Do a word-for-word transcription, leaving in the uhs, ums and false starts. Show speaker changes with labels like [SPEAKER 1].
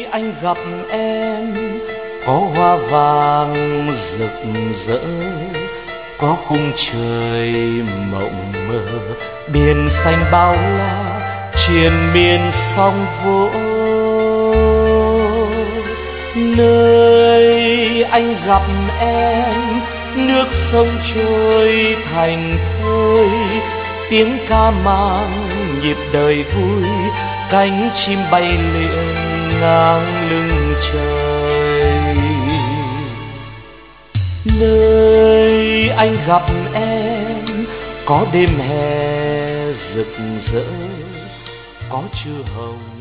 [SPEAKER 1] anh gặp em có hoa vàng rực rỡ, có khung trời mộng mơ, biển xanh bao la triền miên sóng vỗ. Nơi anh gặp em nước sông trôi thành thơi, tiếng ca mang nhịp đời vui, cánh chim bay lượn ngang lưng trời. Nơi anh gặp em có đêm hè rực rỡ, có trưa hồng